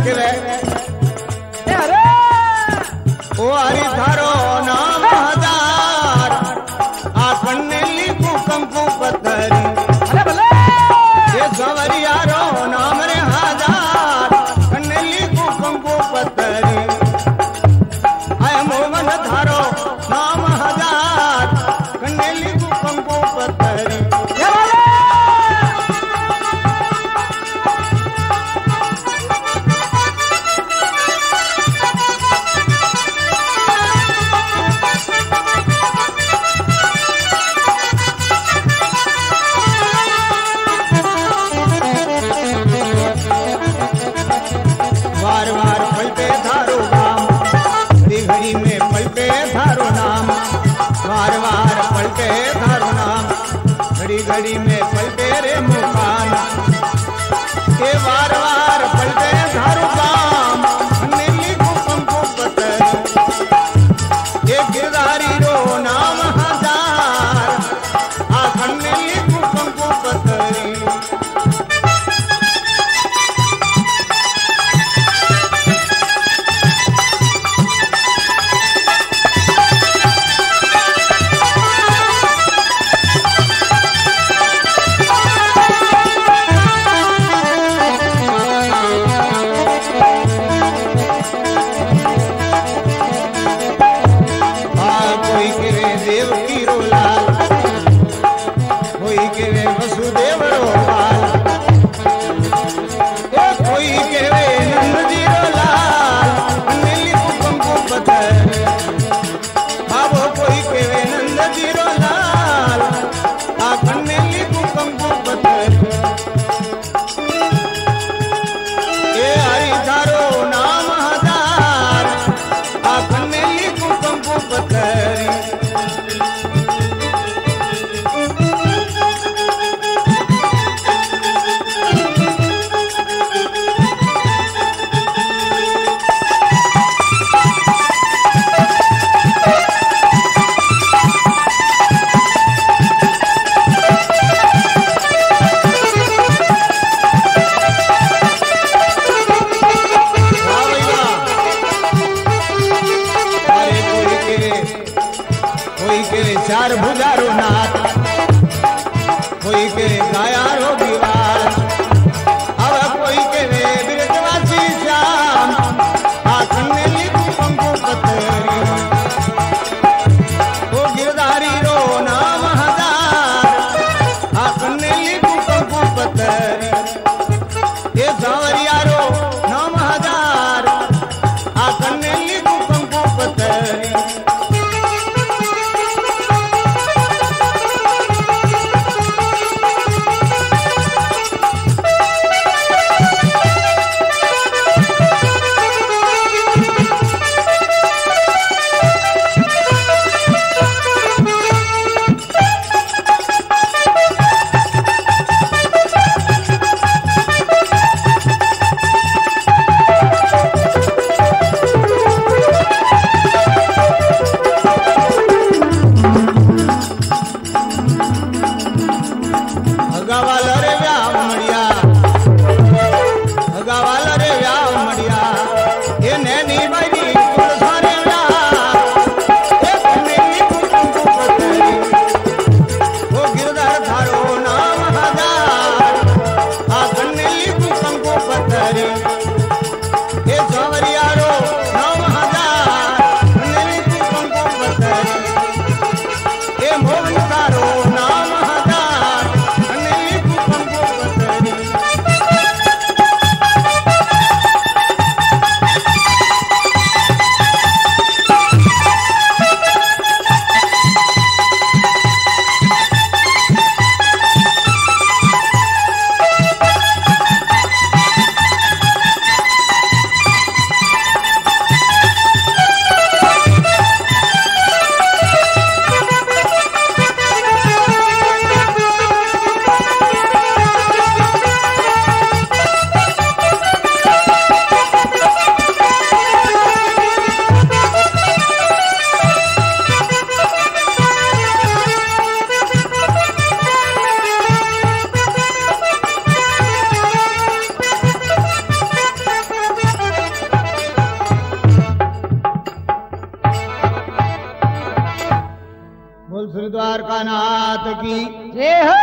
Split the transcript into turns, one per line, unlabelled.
केवे ओ हरि थारो नाम हजार आ कन्नेली को कंकु पत्थरी ये सवरिया रो नाम रे हजार कन्नेली को कंकु पत्थरी आय मोहन थारो नाम हजार कन्नेली को कंकु पत्थरी वार वार पलटे थारो नाम घड़ी घड़ी में पलटे थारो नाम वार वार पलटे थारो नाम घड़ी घड़ी में पलटे रे मुकान के वार वार पलटे थारो नाम नीली को पंखो पतर ये गिरधारी रो नाम हजार आ नीली को पंखो पतरी भोलानाथ की
जय हो।